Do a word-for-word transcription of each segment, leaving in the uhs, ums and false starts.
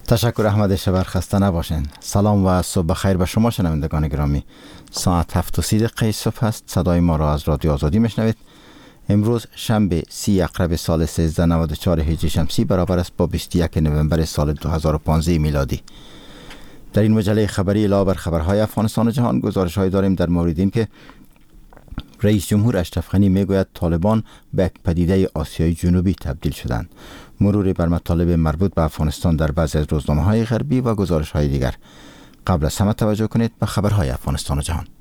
تشکر احمد شبر، خسته نباشین. سلام و صبح بخیر به شما شنوندگان گرامی. ساعت هفت و سی دقیقه صبح است. صدای ما را از رادیو آزادی میشنوید. امروز شنبه سی اقرب سال سیزده نود و چهار هجری شمسی برابر است با بیست و یک نوامبر سال دو هزار و پانزده میلادی. در این مجله خبری علاوه بر خبرهای افغانستان و جهان گزارش‌هایی داریم در مورد این که رئیس جمهور اشرف غنی میگوید طالبان به یک پدیده آسیای جنوبی تبدیل شدند. مروری بر مطالب مربوط به افغانستان در بعضی از روزنامه‌های غربی و گزارش‌های دیگر. قبل از همه توجه کنید به خبرهای افغانستان و جهان.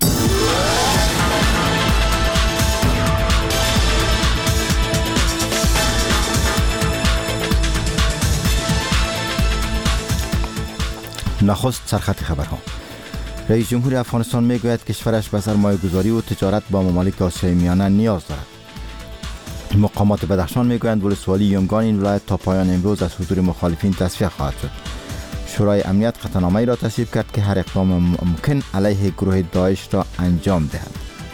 نخست سرخط خبرها. رئیس جمهور افغانستان میگوید کشورش به سرمایه‌گذاری و تجارت با ممالک آسیای میانه نیاز دارد. مقامات بدخشان میگویند ولسوالی یمگان این ولایت تا پایان امروز از حضور مخالفین تصفیه خواهد شد. شورای امنیت قطعنامه‌ای را تصویب کرد که هر اقدام ممکن علیه گروه داعش را انجام دهد.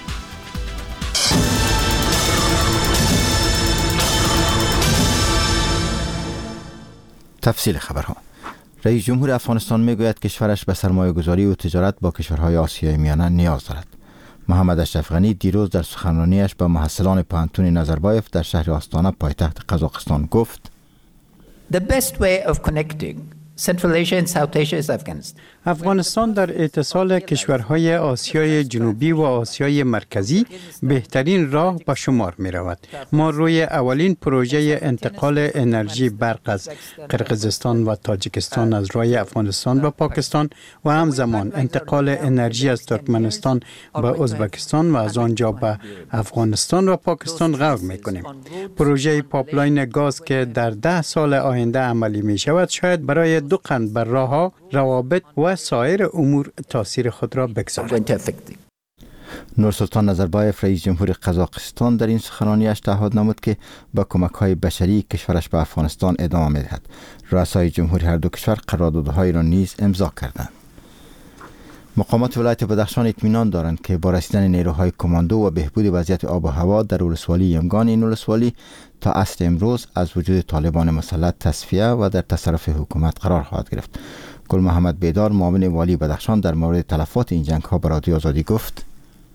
تفصیل خبرها. رئیس جمهور افغانستان میگوید کشورش به سرمایه‌گذاری و تجارت با کشورهای آسیای میانه نیاز دارد. محمد اشرف غنی دیروز در سخنرانیش با محصلان پوهنتون نظربایف در شهر آستانه پایتخت قزاقستان گفت: The best way of connecting Central Asia and South Asia is Afghanistan. افغانستان در اتصال کشورهای آسیای جنوبی و آسیای مرکزی بهترین راه به شمار می رود. ما روی اولین پروژه انتقال انرژی برق از قرقیزستان و تاجیکستان از راه افغانستان به پاکستان و همزمان انتقال انرژی از ترکمنستان به ازبکستان و از آنجا به افغانستان و پاکستان غور می کنیم. پروژه پاپلاین گاز که در ده سال آینده عملی می شود شاید برای دو قرن بر راه‌ها، روابط و سایر امور تاثیر خود را بگذارد. نورسلطان نظربایف رئیس جمهور قزاقستان در این سخنرانیش تعهد نمود که با کمک‌های بشری کشورش به افغانستان ادامه می‌دهد. رؤسای جمهوری هر دو کشور قراردادهای را نیز امضا کردند. مقامات ولایت بدخشان اطمینان دارند که با رسیدن نیروهای کماندو و بهبود وضعیت آب و هوا در ولسوالی یمگان این ولسوالی تا عصر امروز از وجود طالبان مسلط تصفیه و در تصرف حکومت قرار خواهد گرفت. گل محمد بیدار معاون والی بدخشان در مورد تلفات این جنگ ها به رادیو آزادی گفت: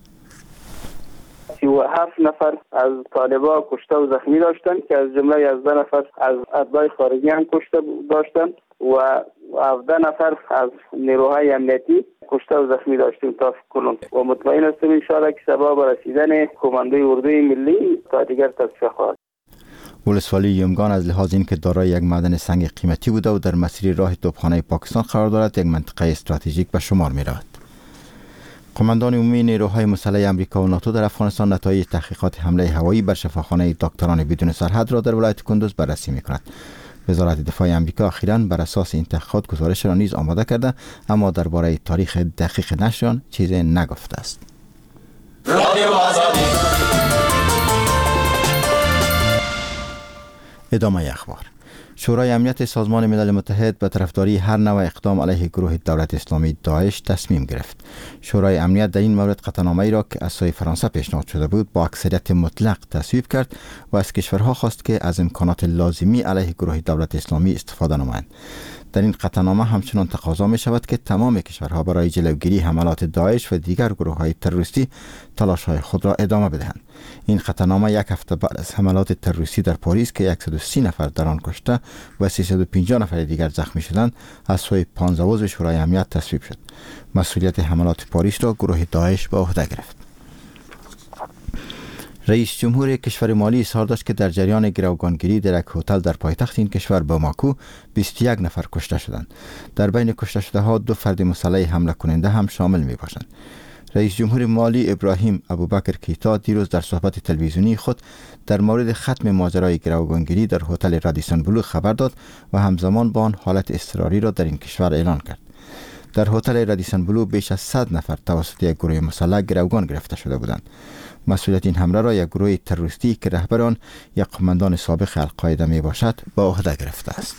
سی و هفت نفر از طالبان کشته و زخمی داشتند که از جمله یازده نفر از اتباع خارجی هم کشته داشتند و هفده نفر از نیروهای امنیتی کشته و زخمی داشتیم تا کنون و مطمئن هستم ان شاءالله که سبب رسیدن کماندوی اردوی ملی تا دیگر تصفیه خواهد. ولسوالی یمگان از لحاظ اینکه دارای یک معدن سنگ قیمتی بوده و در مسیر راه توپخانه پاکستان قرار دارد یک منطقه استراتژیک به شمار می رود. قماندان عمومی نیروهای مسلح آمریکا و ناتو در افغانستان نتایج تحقیقات حمله هوایی بر شفاخانه دکتران بدون سرحد را در ولایت کندوز بررسی می کند. وزارت دفاع آمریکا اخیراً بر اساس این تحقیقات گزارش را نیز آماده کرده، اما درباره تاریخ دقیق نشر آن چیزی نگفته است. ادامه اخبار. شورای امنیت سازمان ملل متحد به طرفداری هر نوع اقدام علیه گروه دولت اسلامی داعش تصمیم گرفت. شورای امنیت در این مورد قطعنامه‌ای را که از سوی فرانسه پیشنهاد شده بود با اکثریت مطلق تصویب کرد و از کشورها خواست که از امکانات لازمی علیه گروه دولت اسلامی استفاده نمایند. در این قطعنامه همچنان تقاضا می شود که تمام کشورها برای جلوگیری حملات داعش و دیگر گروه‌های تروریستی تلاش‌های خود را ادامه بدهند. این قطعنامه یک هفته بعد از حملات تروریستی در پاریس که صد و سی نفر در آن کشته و سیصد و پنجاه نفر دیگر زخمی شدند از سوی پانزده عضو شورای امنیت تصویب شد. مسئولیت حملات پاریس را گروه داعش به عهده گرفت. رئیس جمهور کشور مالی اظهار داشت که در جریان گروگانگیری در یک هتل در پایتخت این کشور باماکو بیست و یک نفر کشته شدند. در بین کشته شده ها دو فرد مسلح حمله کننده هم شامل می باشند. رئیس جمهور مالی ابراهیم ابوبکر کیتا دیروز در صحبت تلویزیونی خود در مورد ختم ماجرای گروگانگیری در هتل رادیسون بلو خبر داد و همزمان با آن حالت اضطراری را در این کشور اعلان کرد. در هتل رادیسون بلو بیش از صد نفر توسط یک گروه مسلح گروگان گرفته شده بودند. مسئولیت این حمله را یک گروه تروریستی که رهبر آن یک قماندان سابق القاعده می باشد به عهده گرفته است.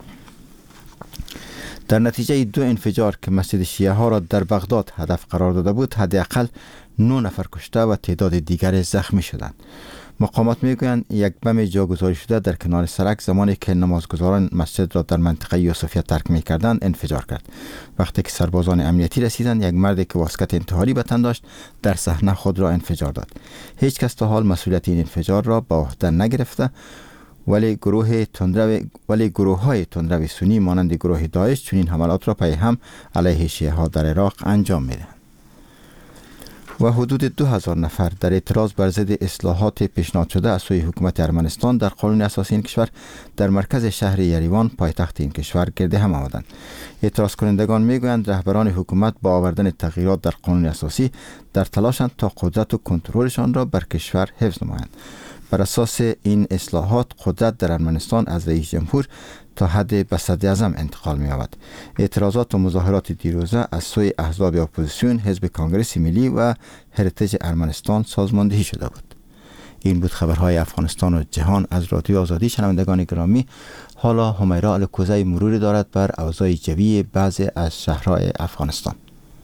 در نتیجه دو انفجار که مسجد شیعه ها را در بغداد هدف قرار داده بود حداقل نه نفر کشته و تعداد دیگر زخمی شدند. مقامات میگویند یک بم جاگذاری شده در کنار سرک زمانی که نمازگزاران مسجد را در منطقه یوسفیه ترک میکردند انفجار کرد. وقتی که سربازان امنیتی رسیدند، یک مردی که واسکت انتحاری به تن داشت در صحنه خود را انفجار داد. هیچ کس تا حال مسئولیت این انفجار را به عهده نگرفته، ولی گروه تندرو ولی گروه های تندرو سنی مانند گروه داعش چنین حملات را پی هم علیه شیعه ها در عراق انجام میدهند. و حدود دو هزار نفر در اعتراض بر ضد اصلاحات پیشنهاد شده از سوی حکومت ارمنستان در قانون اساسی این کشور در مرکز شهر یریوان پایتخت این کشور گرد هم آمدند. اعتراض کنندگان میگویند رهبران حکومت با آوردن تغییرات در قانون اساسی در تلاشند تا قدرت و کنترلشان را بر کشور حفظ نمایند. بر اساس این اصلاحات قدرت در ارمنستان از رئیس جمهور تا حد به صدر اعظم انتقال می یابد. اعتراضات و مظاهرات دیروزه از سوی احزاب اپوزیسیون، حزب کانگرس ملی و هریتیج ارمنستان سازماندهی شده بود. این بود خبرهای افغانستان و جهان از رادیو آزادی. شنوندگان گرامی، حالا همیرا الکوزی مروری دارد بر اوضاع جوی بعضی از شهرهای افغانستان.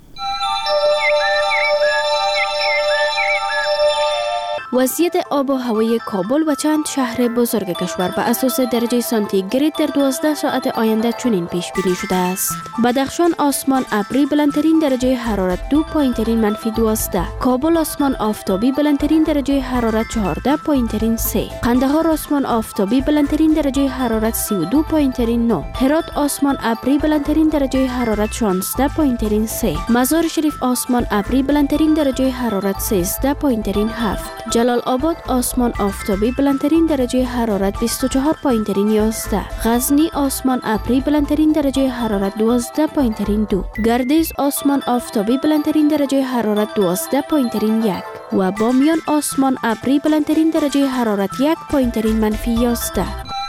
وضعیت آب و هوای کابل و چند شهر بزرگ کشور به اساس درجه سانتیگراد در دوازده ساعت آینده چنین پیش بینی شده است. بدخشان آسمان ابری بلندترین درجه حرارت دو پایین ترین منفی دوازده. کابل آسمان آفتابی بلندترین درجه حرارت چهارده پایین ترین سه. قندهار آسمان آفتابی بلندترین درجه حرارت سی و دو پایین ترین نه. هرات آسمان ابری بلندترین درجه حرارت شانزده پایین ترین سه. مزار شریف آسمان ابری بلندترین درجه حرارت سیزده پایین ترین هفت. جلال آباد آسمان آفتابی بلندترین درجه حرارت بیست و چهار پایین ترین یازده. غزنی آسمان ابری بلندترین درجه حرارت دوازده پایین ترین دو. گردیز آسمان آفتابی بلندترین درجه حرارت دوازده پایین ترین یک. و بامیان آسمان ابری بلندترین درجه حرارت یک پایین ترین منفی یازده.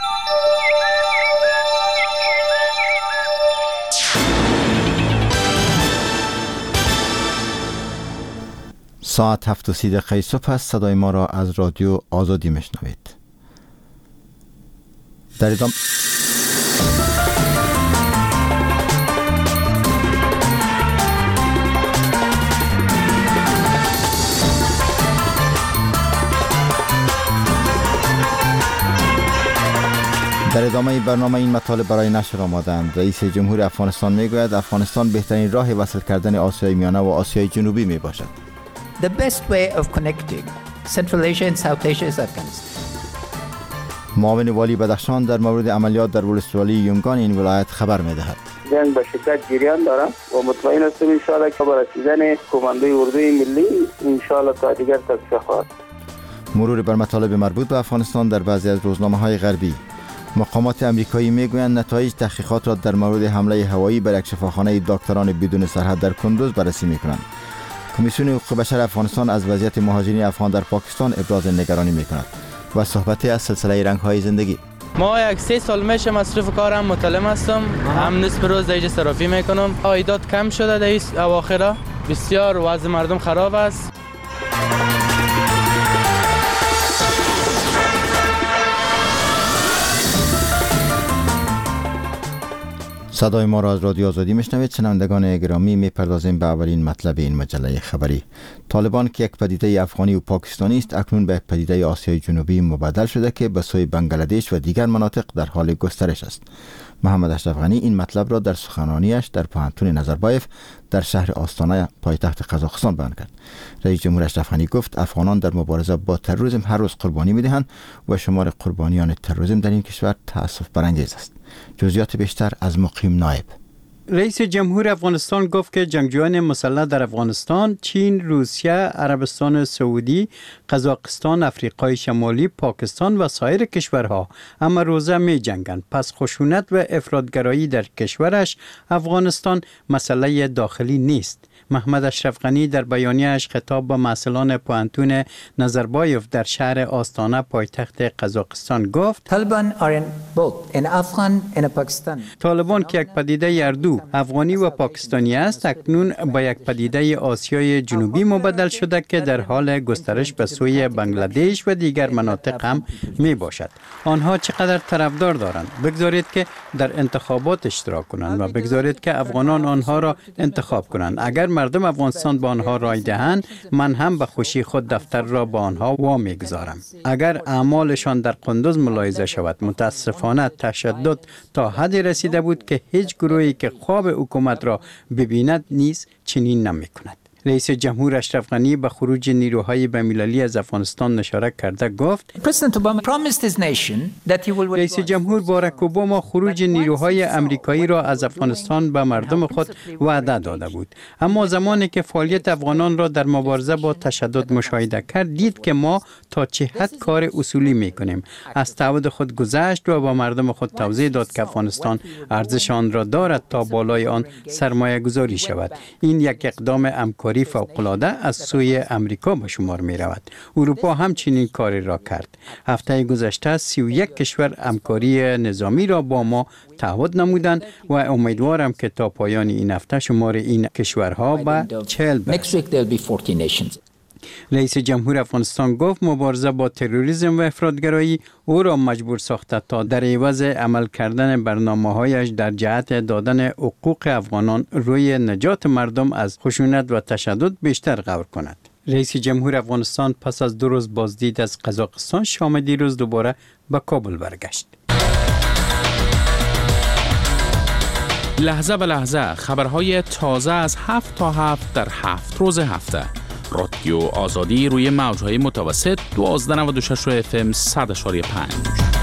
ساعت هفت و سی دقیقه صبح است. صدای ما را از رادیو آزادی میشنوید. در ادامه در ادامه برنامه این مطالب برای نشر آمدند. رئیس جمهور افغانستان میگوید افغانستان بهترین راه وصل کردن آسیای میانه و آسیای جنوبی می باشد. The best way of connecting Central Asia and South Asia is Afghanistan. معاون والی بدخشان در مورد عملیات در ولسوالی یونگان این ولایت خبر می‌دهد. جنگ به شدت جریان دارم و مطمئن هستم ان شاء الله که با رسیدن کماندوی اردوی ملی ان شاء الله تا دیگر تصفیه خواهد. مرور بر مطالب مربوط به افغانستان در بعضی از روزنامه‌های غربی. مقامات امریکایی میگویند نتایج تحقیقات را در مورد حمله هوایی بر یک شفاخانه دکتران بدون سرحد در کندوز بررسی می‌کنند. کمیسیون حقوق بشر افغانستان از وضعیت مهاجرین افغان در پاکستان ابراز نگرانی می‌کند. و صحبتی از سلسله رنگ‌های زندگی. ما یک سه سال میشه مصرف کارم متلم هستم، هم نصف روز دیگه صرافی میکنم. عایدات کم شده در این اواخر، بسیار وضع مردم خراب است. صدای ما را از رادیو آزادی میشنوید. شنوندگان گرامی، میپردازیم به اولین مطلب این مجله خبری. طالبان که یک پدیده افغانی و پاکستانی است، اکنون به یک پدیده آسیای جنوبی مبدل شده که به سوی بنگلادش و دیگر مناطق در حال گسترش است. محمد اشرف غنی این مطلب را در سخنرانیش در پوهنتون نظربایف در شهر آستانه پایتخت قزاقستان بیان کرد. رئیس جمهور اشرف غنی گفت افغانان در مبارزه با تروریسم هر روز قربانی میدهند و شمار قربانیان تروریسم در این کشور تأسف برانگیز است. جزئیات بیشتر از مقیم نایب. رئیس جمهور افغانستان گفت که جنگجویان مسلح در افغانستان، چین، روسیه، عربستان سعودی، قزاقستان، افریقای شمالی، پاکستان و سایر کشورها اما روزه می جنگند. پس خشونت و افراطگرایی در کشورش افغانستان مسئله داخلی نیست. محمد اشرف غنی در بیانیه‌اش خطاب به مسئولان پوهنتون نظربایف در شهر آستانه پایتخت قزاقستان گفت: Taliban are in both in Afghan and Pakistan. طالبان که یک پدیده اردو سو افغانی و پاکستانی است، اکنون به یک پدیده آسیای جنوبی مبدل شده که در حال گسترش به سوی بنگلادش و دیگر مناطق هم می باشد. آنها چقدر طرفدار دارند؟ بگذارید که در انتخابات اشتراک کنند و بگذارید که افغانان آنها را انتخاب کنند. اگر مردم افغانستان با آنها رای دهند، من هم به خوشی خود دفتر را با آنها وامی گذارم. اگر اعمالشان در قندوز ملاحظه شود، متاسفانه تشدد تا حدی رسیده بود که هیچ گروهی که خواب حکومت را ببیند نیز چنین نمی کند. رئیس جمهور اشرف غنی به خروج نیروهای بین‌المللی از افغانستان اشاره کرده گفت: رئیس جمهور باراک اوباما خروج نیروهای امریکایی را از افغانستان به مردم خود وعده داده بود، اما زمانی که فعالیت افغانان را در مبارزه با تشدد مشاهده کرد، دید که ما تا چه حد کار اصولی میکنیم. از تعهد خود گذشت و با مردم خود توضیح داد که افغانستان ارزش آن را دارد تا بالای آن سرمایه گذاری شود. این یک اقدام همکاری فوق‌العاده از سوی امریکا به شمار می رود. اروپا همچنین کاری را کرد. هفته گذشته سی و یک کشور همکاری نظامی را با ما تعهد نمودند و امیدوارم که تا پایان این هفته شمار این کشورها به چهل برسد. رئیس جمهور افغانستان گفت مبارزه با تروریسم و افراطگرایی او را مجبور ساخته تا در عوض عمل کردن برنامه‌هایش در جهت دادن حقوق افغانان روی نجات مردم از خشونت و تشدد بیشتر غور کند. رئیس جمهور افغانستان پس از دو روز بازدید از قزاقستان شام دیروز دوباره به کابل برگشت. لحظه به لحظه خبرهای تازه از هفت تا هفت در هفت روز هفته. رادیو آزادی روی موجهای متوسط دوازده نود و شش اف ام صد و پنج.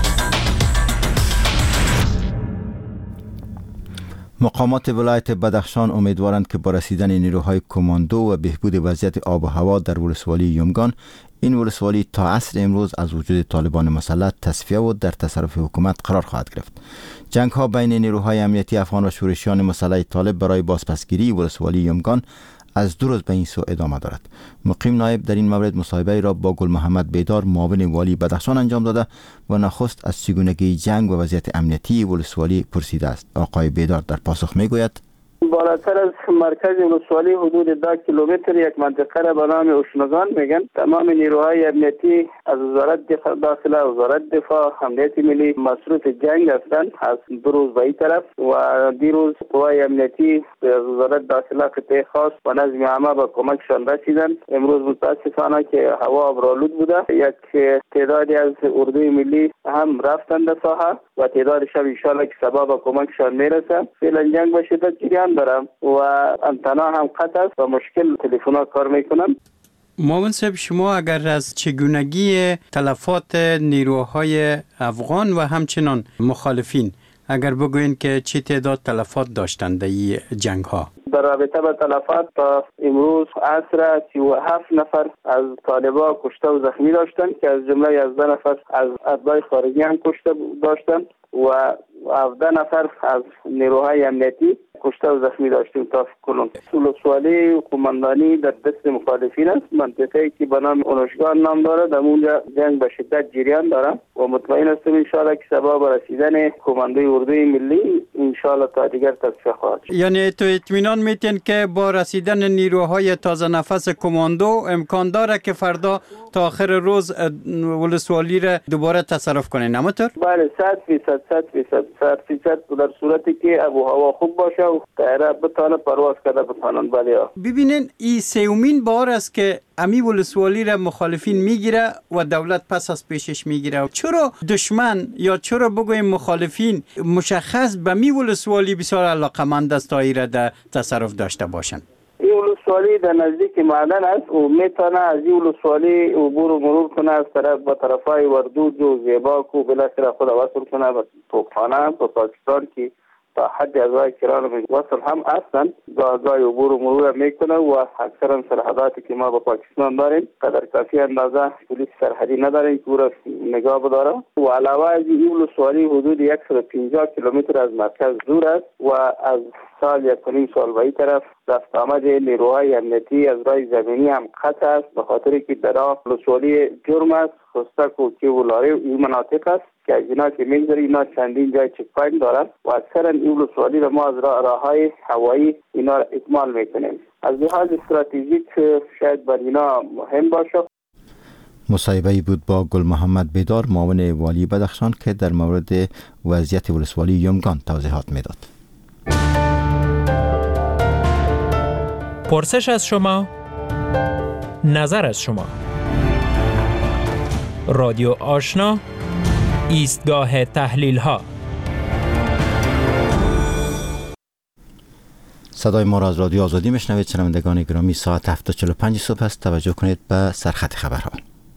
مقامات ولایت بدخشان امیدوارند که با رسیدن نیروهای کماندو و بهبود وضعیت آب و هوا در ولسوالی یمگان، این ولسوالی تا عصر امروز از وجود طالبان مسلح تصفیه و در تصرف حکومت قرار خواهد گرفت. جنگ ها بین نیروهای امنیتی افغان و شورشیان مسلح طالب برای بازپسگیری ولسوالی یمگان از دو روز به این سو ادامه دارد. مقیم نایب در این مورد مصاحبه را با گل محمد بیدار معاون والی بدخشان انجام داده و نخست از چگونگی جنگ و وضعیت امنیتی ولسوالی پرسیده است. آقای بیدار در پاسخ میگوید: بالاتر از مرکز ولسوالی حدود ده کیلومتر یک منطقه را به نام اوشنگان میگن. تمام نیروهای امنیتی از وزارت دفاع داخله، وزارت دفاع، امنیت ملی مصروف جنگ هستند از دو روز به این طرف و دیروز قوای امنیتی از وزارت داخله قطعه خاص و نظم عامه به کمکشان رسیدند. امروز متاسفانه که هوا ابرآلود بوده، یک تعدادی از اردوی ملی هم رفتند به ساحه و تعدادش هم ان شاء الله که سبب به کمکشان میرسه. فعلا جنگ به شدت جریان دارم و انتنا هم قطع است و مشکل تلفن‌ها کار میکنن. معاون صاحب، شما اگر از چگونگی تلفات نیروهای افغان و همچنان مخالفین اگر بگوین که چه تعداد تلفات داشتند در این جنگ ها؟ در رابطه با تلفات تا امروز عصر سی و هفت نفر از طالبا کشته و زخمی داشتند که از جمله یازده نفر از اتباع خارجی هم کشته داشتند و هفده نفر از نیروهای امنیتی کشته و زخمی داشتیم تا کنون. ولسوالی و قماندانی در دست مخالفین است. منطقه‌ای که به نام اونشگان نام داره، در اونجا جنگ به شدت جریان داره و مطمئن هستم ان شاء الله که سبب رسیدن کماندوی اردوی ملی ان شاء الله تا دیگر تصفیه خواهد شد. یعنی تو اطمینان میتین که با رسیدن نیروهای تازه نفس کماندو امکان داره که فردا تا آخر روز ولسوالی را دوباره تصرف کنین، همونطور؟ بله، صد فیصد صد فیصد صد فیصد در صورتی که آب و هوا خوب باشه و طیاره بتونه پرواز کرده بتونن. بله. ببینین این سومین بار است که امی ولسوالی را مخالفین میگیره و دولت پس از پیشش میگیره. چرا دشمن یا چرا بگویم مخالفین مشخص به می ولسوالی بسیار علاقمند است تا ایره در تصرف داشته باشند؟ این ولسوالی در نزدیک معدن است و میتونه از این ولسوالی عبور و مرور کنه از طرف به طرفای وردوج و زیباک و بالاخره خود وصل کنه به توپخانه به پاکستان که تا حد ازای کران وصل هم هستند. گاهی عبور و مرور میکنه و اکثرا سرحداتی که ما با پاکستان داریم قدر کافی اندازه پلیس سرحدی نداریم که او را نگاه بداره و علاوه از این ولسوالی حدود صد و پنجاه کیلومتر از مرکز دور است و از سال یک و نیم سال به این طرف رفت آمد نیروهای امنیتی از راه زمینی هم قطع است، به خاطر که در ولسوالی جرم است، خستک و کیو و لاره این مناطق است که از اینا که میگذاری اینا چندین جای چک پوینت دارن و اکثرا این ولسوالی را ما از راه راههای هوایی اینا را اکمال میکنیم. از لحاظ استراتژیک شاید بر اینا مهم باشه. مصاحبه‌ای بود با گل محمد بیدار، معاون والی بدخشان، که در مورد وضعیت ولسوالی یمگان توضیحات میداد. پرسش از شما، نظر از شما. رادیو آشنا، ایستگاه تحلیل ها. صدای ما را از رادیو آزادی میشنوید. شنوندگان گرامی، ساعت هفت و چهل و پنج صبح است. توجه کنید به سرخط خبرها.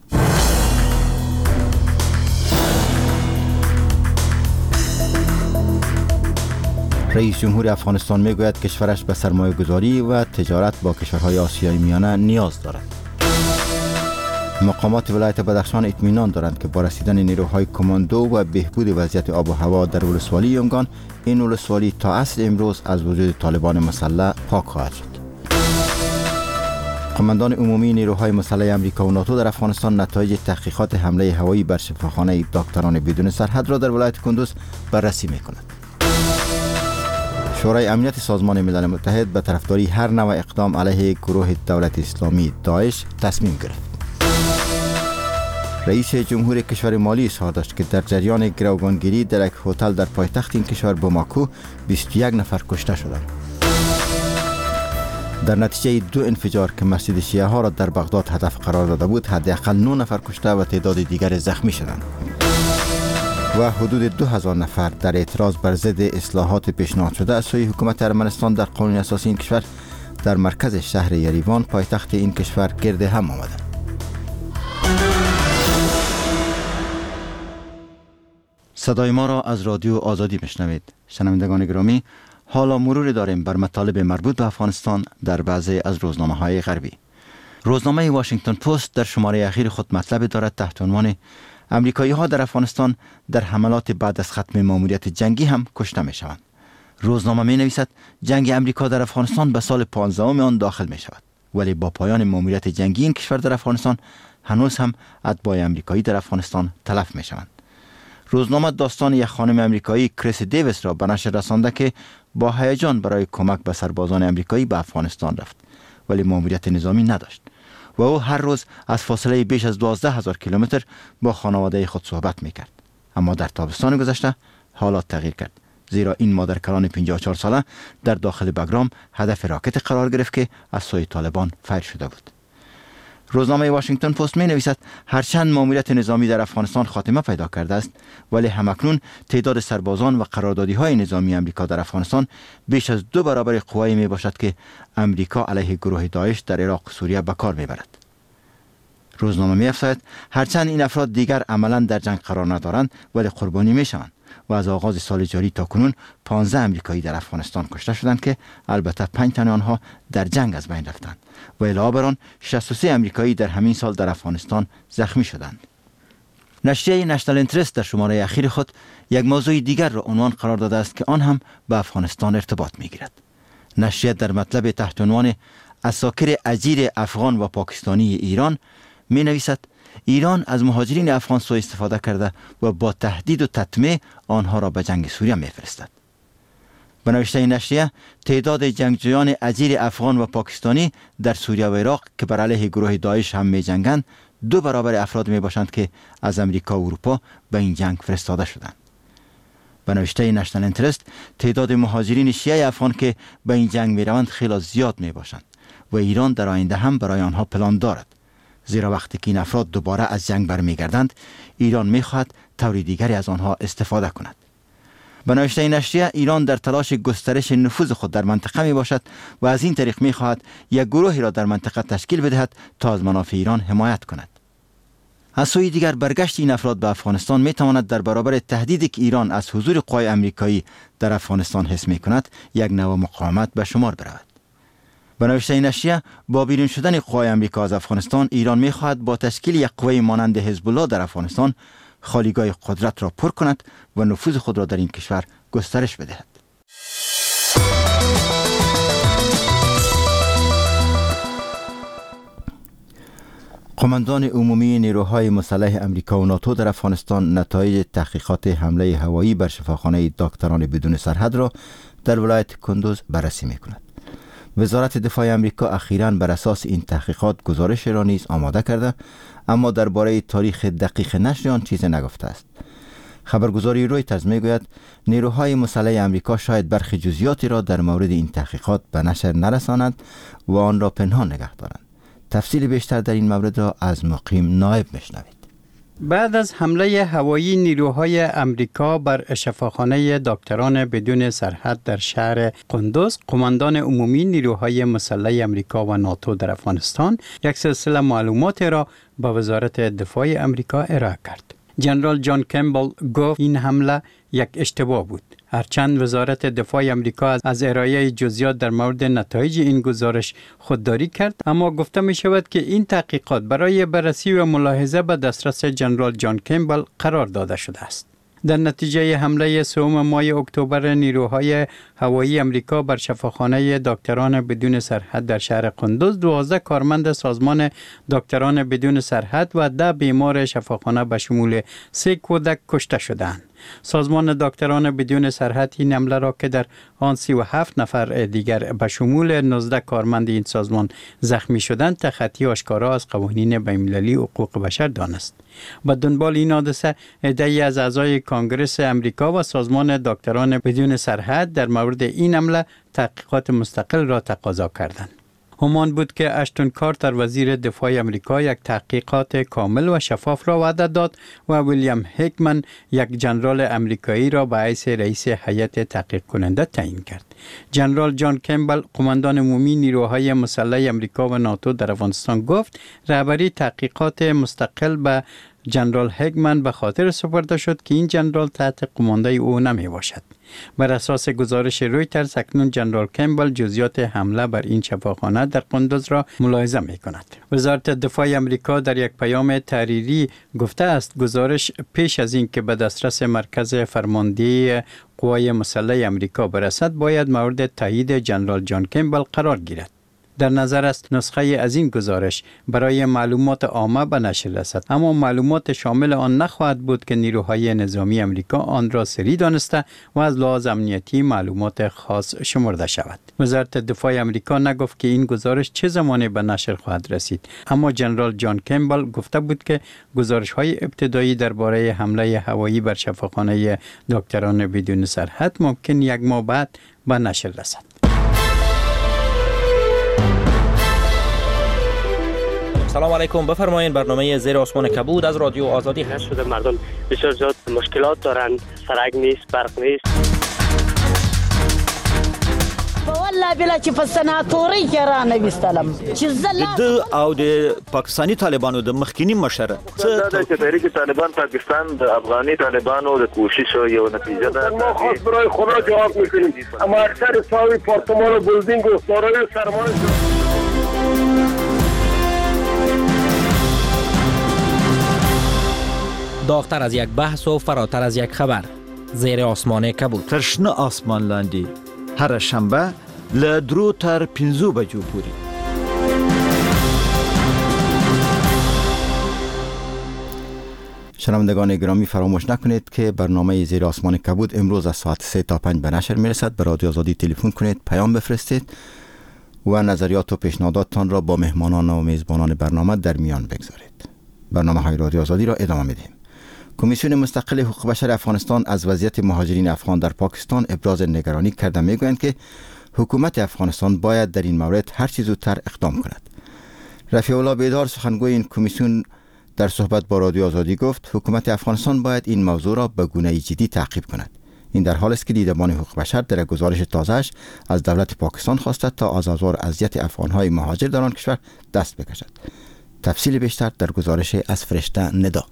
رئیس جمهور افغانستان میگوید کشورش به سرمایه گذاری و تجارت با کشورهای آسیای میانه نیاز دارد. مقامات ولایت بدخشان اطمینان دارند که با رسیدن نیروهای کماندو و بهبود وضعیت آب و هوا در ولسوالی یمگان، این ولسوالی تا عصر امروز از وجود طالبان مسلح پاک خواهد شد. قماندان عمومی نیروهای مسلح آمریکا و ناتو در افغانستان نتایج تحقیقات حمله هوایی بر شفاخانه دکتران بدون سرحد را در ولایت کندوز بررسی می‌کند. شورای امنیت سازمان ملل متحد به طرفداری هر نوع اقدام علیه گروه دولت اسلامی داعش تصمیم گرفت. رئیس جمهور کشور مالی اظهار داشت که در جریان گروگانگیری در یک هتل در پایتخت این کشور باماکو بیست و یک نفر کشته شدند. در نتیجه دو انفجار که مسجد شیعه ها را در بغداد هدف قرار داده بود، حداقل نه نفر کشته و تعداد دیگر زخمی شدند. و حدود دو هزار نفر در اعتراض بر ضد اصلاحات پیشنهاد شده از سوی حکومت ارمنستان در قانون اساسی این کشور در مرکز شهر یریوان پایتخت این کشور گرد هم آمدند. صدای ما را از رادیو آزادی میشنوید. شنوندگان گرامی، حالا مروری داریم بر مطالب مربوط به افغانستان در بعضی از روزنامه‌های غربی. روزنامه واشنگتن پست در شماره اخیر خود مطلب دارد تحت عنوان امریکایی‌ها در افغانستان در حملات بعد از ختم ماموریت جنگی هم کشته می‌شوند. روزنامه می‌نویسد جنگ امریکا در افغانستان به سال پانزدهم آن داخل می‌شود، ولی با پایان ماموریت جنگی این کشور در افغانستان هنوز هم اتباع امریکایی در افغانستان تلف می‌شوند. روزنامه داستان یک خانم امریکایی کریس دیویس را به نشر رسانده که با هیجان برای کمک به سربازان امریکایی به افغانستان رفت، ولی ماموریت نظامی نداشت و او هر روز از فاصله بیش از دوازده هزار کیلومتر با خانواده خود صحبت میکرد. اما در تابستان گذشته حالات تغییر کرد، زیرا این مادر کلان پنجاه و چهار ساله در داخل بگرام هدف راکت قرار گرفت که از سوی طالبان فیر شده بود. روزنامه واشنگتن پست می نویسد هرچند ماموریت نظامی در افغانستان خاتمه پیدا کرده است، ولی همکنون تعداد سربازان و قراردادی های نظامی امریکا در افغانستان بیش از دو برابر قوایی می باشد که امریکا علیه گروه داعش در عراق و سوریه به کار می برد. روزنامه می افزاید هرچند این افراد دیگر عملا در جنگ قرار ندارند، ولی قربانی می شوند و از آغاز سال جاری تا کنون پانزده امریکایی در افغانستان کشته شدند که البته پنج تن آنها در جنگ از بین رفتند و علاوه بر آن شصت و سه امریکایی در همین سال در افغانستان زخمی شدند. نشریه نشنال اینترست در شماره اخیر خود یک موضوع دیگر را عنوان قرار داده است که آن هم به افغانستان ارتباط می‌گیرد. نشریه در مطلب تحت عنوان اساکر اجیر افغان و پاکستانی ایران می‌نویسد ایران از مهاجرین افغان سوء استفاده کرده و با تهدید و تطمیع آنها را به جنگ سوریه می‌فرستد. به نوشته نشریه تعداد جنگجویان اجیر افغان و پاکستانی در سوریه و عراق که بر علیه گروه داعش هم می‌جنگند دو برابر افراد میباشند که از امریکا و اروپا به این جنگ فرستاده شدند. به نوشته نشنال اینترست تعداد مهاجرین شیعه افغان که به این جنگ میروند خیلی زیاد میباشند و ایران در آینده هم برای آنها پلان دارد، زیرا وقتی که این افراد دوباره از جنگ برمیگردند ایران میخواهد طور دیگری از آنها استفاده کند. به نوشته نشریه ایران در تلاش گسترش نفوذ خود در منطقه می باشد و از این طریق می خواهد یک گروهی را در منطقه تشکیل بدهد تا از منافع ایران حمایت کند. از سوی دیگر برگشت این افراد به افغانستان می تواند در برابر تهدیدی که ایران از حضور قوای امریکایی در افغانستان حس می کند یک نوع مقاومت به شمار برود. به نوشته نشریه با بیرون شدن قوای امریکا از افغانستان ایران می خواهد با تشکیل یک قوه مانند حزب الله در افغانستان خالیگاه قدرت را پر کند و نفوذ خود را در این کشور گسترش بدهد. قماندان عمومی نیروهای مسلح امریکا و ناتو در افغانستان نتایج تحقیقات حمله هوایی بر شفاخانه دکتران بدون سرحد را در ولایت کندوز بررسی می‌کند. وزارت دفاع امریکا اخیراً بر اساس این تحقیقات گزارش را نیز آماده کرده، اما درباره تاریخ دقیق نشر آن چیزی نگفته است. خبرگزاری رویترز میگوید نیروهای مسلح امریکا شاید برخی جزئیاتی را در مورد این تحقیقات به نشر نرسانند و آن را پنهان نگه دارند. تفصیل بیشتر در این مورد را از مقیم نایب میشنوید. بعد از حمله هوایی نیروهای امریکا بر شفاخانه دکتران بدون سرحد در شهر قندوز، قماندان عمومی نیروهای مسلح امریکا و ناتو در افغانستان یک سلسله معلومات را به وزارت دفاع امریکا ارائه کرد. جنرال جان کمبل گفت این حمله یک اشتباه بود. هرچند وزارت دفاع امریکا از ارائه جزئیات در مورد نتایج این گزارش خودداری کرد، اما گفته می شود که این تحقیقات برای بررسی و ملاحظه به دسترس جنرال جان کمبل قرار داده شده است. در نتیجه حمله سوم ماه اکتبر نیروهای هوایی امریکا بر شفاخانه دکتران بدون سرحد در شهر قندوز، دوازده کارمند سازمان دکتران بدون سرحد و ده بیمار شفاخانه به شمول سه کودک کشته شدند. سازمان دکتران بدون سرحد این حمله را که در آن سی و هفت نفر دیگر به شمول نوزده کارمند این سازمان زخمی شدند تخطی آشکارا از قوانین بین‌المللی حقوق بشر دانست. به دنبال این حادثه عده‌ای از اعضای کانگرس امریکا و سازمان دکتران بدون سرحد در مورد این حمله تحقیقات مستقل را تقاضا کردند. همان بود که اشتون کارتر وزیر دفاع امریکا یک تحقیقات کامل و شفاف را وعده داد و ویلیام هیکمن یک جنرال امریکایی را به حیث رئیس هیئت تحقیق کننده تعیین کرد. جنرال جان کمبل، قماندان عمومی نیروهای مسلح امریکا و ناتو در افغانستان گفت رهبری تحقیقات مستقل به جنرال هیکمن به خاطر سپرده شد که این جنرال تحت قمانده او نمی باشد. بر اساس گزارش رویترز اکنون جنرال کمبل جزئیات حمله بر این شفاخانه در قندوز را ملاحظه می کند. وزارت دفاع امریکا در یک پیام تحریری گفته است گزارش پیش از این که به دسترس مرکز فرماندهی قوای مسلح امریکا برسد باید مورد تایید جنرال جان کمبل قرار گیرد. در نظر است نسخه از این گزارش برای معلومات عامه به نشر رسد، اما معلومات شامل آن نخواهد بود که نیروهای نظامی امریکا آن را سری دانسته و از لحاظ امنیتی معلومات خاص شمرده شود. وزارت دفاع امریکا نگفت که این گزارش چه زمانی به نشر خواهد رسید، اما جنرال جان کمبل گفته بود که گزارش‌های ابتدایی درباره حمله هوایی بر شفاخانه دکتران بدون سرحد ممکن یک ماه بعد به نشر رسد. سلام علیکم، بفرمایید. برنامه زیر آسمان کبود از رادیو آزادی هست. شده مردم بسیار زیاد مشکلات دارند، سرک نیست، برق نیست. والله بلا چې په سناتوري کې را نه وستلم چې زلا د او د پاکستانی طالبانو د مخکینی مشر څه د تحریک طالبان پاکستان د افغاني طالبانو د کوشش یو نتیجه ده. ما خاص برای خدا جواب میکنیم، اما اکثر ساوی پارتمان و بلدینگ و سارای سرمایه داغتر از یک بحث و فراتر از یک خبر. زیر آسمان کبود. ترشنه آسمان لاندی. هر شنبه ل درو تر پنځو بجو پوری. شنوندگان گرامی، فراموش نکنید که برنامه زیر آسمان کبود امروز از ساعت سه تا پنج به نشر میرسد. به رادیو آزادی تلفن کنید، پیام بفرستید و نظریات و پیشنهاداتتان را با مهمانان و میزبانان برنامه در میان بگذارید. برنامه های رادیو آزادی را ادامه میدیم. کمیسیون مستقل حقوق بشر افغانستان از وضعیت مهاجرین افغان در پاکستان ابراز نگرانی کرده. میگویند که حکومت افغانستان باید در این مورد هر چه زودتر اقدام کند. رفیع الله بیدار، سخنگوی این کمیسیون، در صحبت با رادیو آزادی گفت حکومت افغانستان باید این موضوع را به گونه جدی تعقیب کند. این در حالی است که دیدبان حقوق بشر در گزارش تازه‌اش از دولت پاکستان خواسته تا از آزار اذیت افغان‌های مهاجر در آن کشور دست بکشد. تفصیل بیشتر در گزارش از فرشته ندا.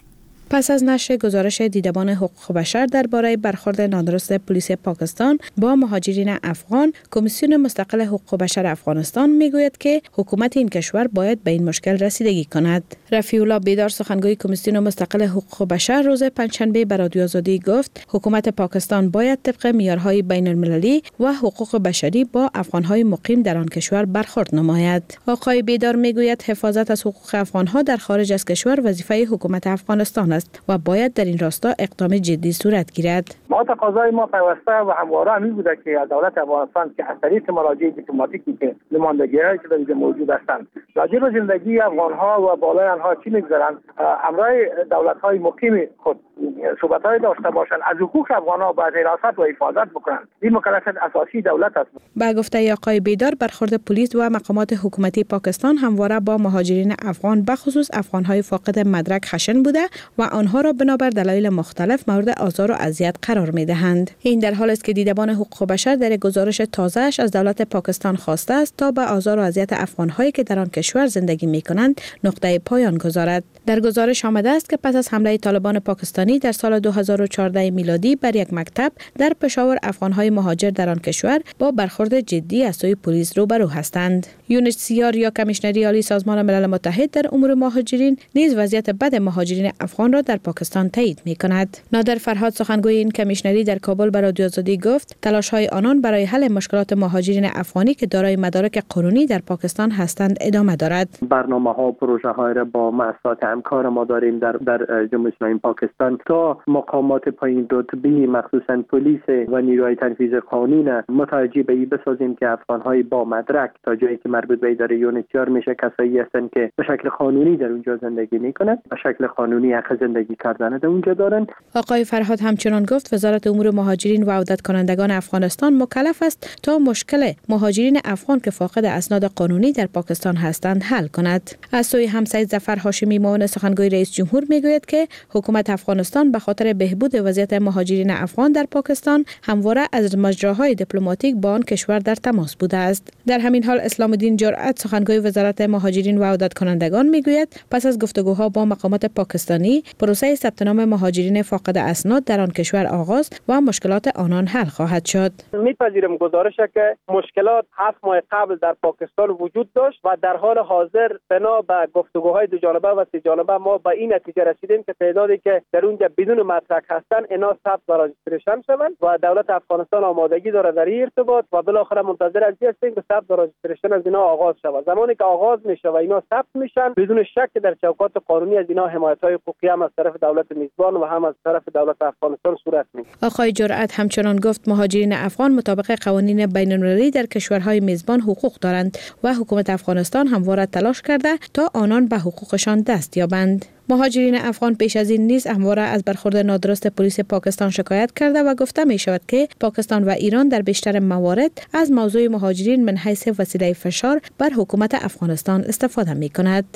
پس از نشر گزارش دیدبان حقوق بشر درباره برخورد نادرست پلیس پاکستان با مهاجرین افغان، کمیسیون مستقل حقوق بشر افغانستان میگوید که حکومت این کشور باید به این مشکل رسیدگی کند. رفیع الله بیدار سخنگوی کمیسیون مستقل حقوق بشر روز پنجشنبه به رادیو آزادی گفت حکومت پاکستان باید طبق معیارهای بین المللی و حقوق بشری با افغانهای مقیم در آن کشور برخورد نماید. آقای بیدار میگوید حفاظت از حقوق افغانها در خارج از کشور وظیفه حکومت افغانستان است و باید در این راستا اقدام جدی صورت گیرد. ما تقاضای ما پیوسته و همواره همین بوده که دولت افغانستان که از طریق مراجع دیپلماتیکی که نمایندگی‌هایی که در اینجا موجود هستند راجع به زندگی افغان‌ها و بالای آنها چی می‌گذارند، امرای دولت‌های مقیم خود صحبت‌های داشته باشند، از حقوق افغان‌ها با حراست و حفاظت بکنند. این مکلفیت اساسی دولت است. با گفته آقای بیدار برخورد پلیس و مقامات حکومتی پاکستان همواره با مهاجرین افغان به خصوص افغان‌های فاقد مدرک خشن بوده و آنها را بنابر دلایل مختلف مورد آزار و اذیت قرار می‌دهند. این در حالی است که دیدبان حقوق بشر در گزارش تازه‌اش از دولت پاکستان خواسته است تا به آزار و اذیت افغان‌هایی که در آن کشور زندگی می‌کنند نقطه پایان گذارد. در گزارش آمده است که پس از حمله طالبان پاکستانی در سال دو هزار و چهارده میلادی بر یک مکتب در پشاور، افغان‌های مهاجر در آن کشور با برخورد جدی از سوی پلیس روبرو هستند. یونس سیار یا کمیشنری عالی سازمان ملل متحد در امور مهاجرین نیز وضعیت بد مهاجرین افغان را در پاکستان تایید می‌کند. نادر فرهاد سخنگوی این کمیشنری در کابل به رادیو آزادی گفت تلاش‌های آنان برای حل مشکلات مهاجرین افغانی که دارای مدارک قانونی در پاکستان هستند ادامه دارد. برنامه‌ها و پروژه‌های را با مؤسسات همکار ما داریم در در جمهوری اسلامی پاکستان تا مقامات پایین رتبه مخصوصاً پلیس و نیروهای تنفیذ قانون متوجه به این بسازیم که افغان‌های با مدرک تا جایی که مربوط به اداره یونیسیار میشه کسایی هستند که به شکل قانونی در اونجا زندگی میکنند، به شکل قانونی حق زندگی کردن در اونجا دارند. آقای فرهاد همچنان گفت وزارت امور مهاجرین و عودت کنندگان افغانستان مکلف است تا مشکل مهاجرین افغان که فاقد اسناد قانونی در پاکستان هستند حل کند. از سوی هم سید ظفر هاشمی معاون سخنگوی رئیس جمهور میگوید که حکومت افغانستان به خاطر بهبود وضعیت مهاجرین افغان در پاکستان همواره از مجراهای دیپلماتیک با آن کشور در تماس بوده است. در همین حال اسلام الدین جرأت سخنگوی وزارت مهاجرین و عودت کنندگان میگوید پس از گفتگوها با مقامات پاکستانی پروسه ثبت نام مهاجرین فاقد اسناد در آن کشور آغاز و مشکلات آنان حل خواهد شد. میپذیرم گزارش که مشکلات هفت ماه قبل در پاکستان وجود داشت و در حال حاضر بنا به گفتگوهای دو جانبه و سه جانبه ما به این نتیجه رسیدیم که تعدادی که در اونجا بدون مدرک هستند اینا ثبت و راجستریشن شوند و دولت افغانستان آمادگی داره در این ارتباط و بالاخره منتظر هستیم که ثبت و راجستریشن از اینا آغاز شود. زمانی که آغاز میشه و اینا ثبت میشن بدون شک در چوکات قانونی از اینا حمایت‌های حقوقی هم از طرف دولت میزبان و هم از طرف دولت افغانستان صورت میگیرد. آقای جرأت همچنان گفت مهاجرین افغان مطابق قوانین بین‌المللی در کشورهای میزبان حقوق دارند و حکومت افغانستان همواره تلاش کرده تا آنان به حقوقشان دست یابند. مهاجرین افغان پیش از این نیز همواره از برخورد نادرست پلیس پاکستان شکایت کرده و گفته می شود که پاکستان و ایران در بیشتر موارد از موضوع مهاجرین من حیث وسیله فشار بر حکومت افغانستان استفاده می کند.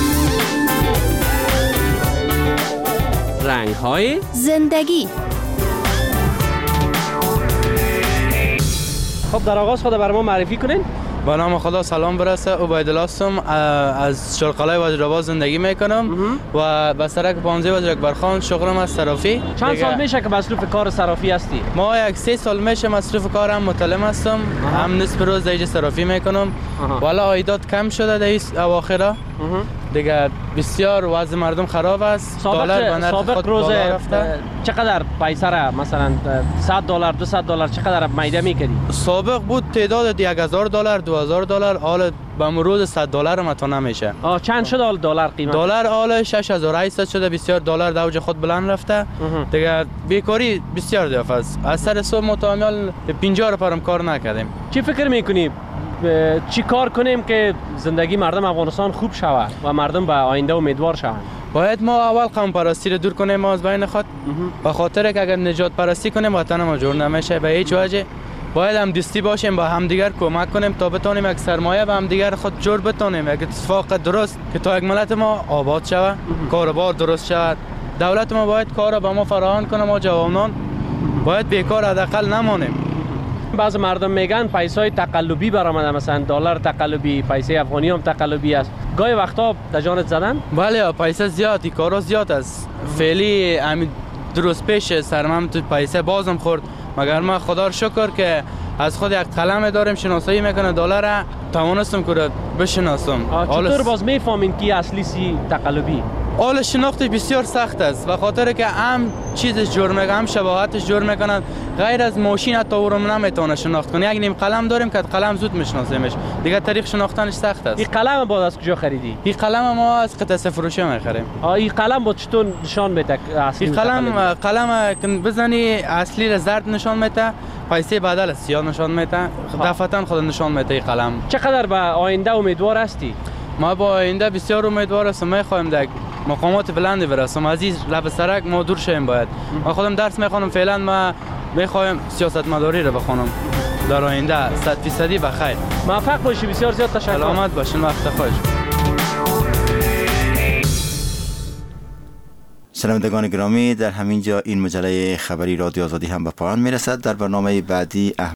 رنگ‌های زندگی. خب در آغاز خود بر ما معرفی کنین. با نام خدا سلام برسه. عبیدالله هستم، از شلقلای وزیرآباد زندگی میکنم و به سرک پانزده وزیر اکبرخان شغلم از صرافی. چند سال میشه که مصروف کار صرافی هستی؟ ما یک سه سال میشه مصروف کارم، متعلم هستم. هم نصف روز دیگه صرافی میکنم. والا عایدات کم شده در این اواخر دیگه، بسیار وضع مردم خراب است. دلار به نرخ خود بالا رفته. چقدر پیسه را مثلا صد دلار دویست دلار چقدر میده میکردی؟ سابق بود تعداد یک هزار دلار دو هزار دلار، حالا به مرور صد دلار هم تا نمیشه. آه چند شد دلار قیمت؟ دلار حالا شش هزار و هشتصد شده، بسیار دلار در اوج خود بلند رفته. دیگه بیکاری بسیار ضعف است. از سر صبح متعامل پنجاه روپرم کار نکردیم. چی فکر میکنی چی کار کنیم که زندگی مردم افغانستان خوب شود و مردم به آینده امیدوار شوند؟ باید ما اول قوم پرستی رو دور کنیم از بین خود، به خاطر که اگر نجات پرستی کنیم وطن ما جور نمیشه به هیچ وجه. باید هم دستی باشیم، با همدیگر کمک کنیم تا بتونیم یک سرمایه به همدیگر خود جور بتونیم، یک اتفاق درست که تا یک ملت ما آباد شود، کاروبار درست شود. دولت ما باید کار را به ما فراهم کنه، ما جوانان باید بیکار حداقل نمانیم. بعض مردم میگن پیسای تقلبی برآمده، مثلا دلار تقلبی، پیسه افغانی هم تقلبی است. گاهی وقتا در جانت زدن؟ بله پیسه زیادی، کارا زیاد است. فعلی همین درست پیش سرمم تو پیسه بازم خورد، مگر ما خدا رو شکر که از خود یک قلم داریم شناسایی میکنه دلار توانستم که بشناسم. چطور باز میفهمین کی اصلی سی تقلبی؟ حال شناخت بسیار سخت است و خاطر که هم چیزش جور میکنه هم شباهتش جور میکنن، غیر از ماشین حتی او رو نمیتونه شناخت کنه. یک نیم قلم داریم که قلم زود میشناسیمش، دیگه طریق شناختنش سخت است. این قلم باز از کجا خریدی؟ این قلم ما از قطعه فروشی میخریم. این قلم با چطور نشان میده اصلی؟ این قلم قلم که بزنی اصلی را زرد نشان میده، پیسه بدل سیاه نشان میده، دفعتا خود نشان میده این قلم. چقدر به آینده امیدوار هستی؟ ما با آینده بسیار امیدوار هستم، میخوایم در مقامات بلندی برسم، از این لب سرک ما دور شیم. باید ما خودم درس میخوانم، فعلا ما میخوایم سیاست مداری رو بخونم در آینده صد فیصدی بخیر. موفق باشی، بسیار زیاد تشکر. سلامت باشین، وقت خوش. شنوندگان گرامی، در همین جا این مجله خبری رادیو آزادی هم به پایان میرسد. در برنامه بعدی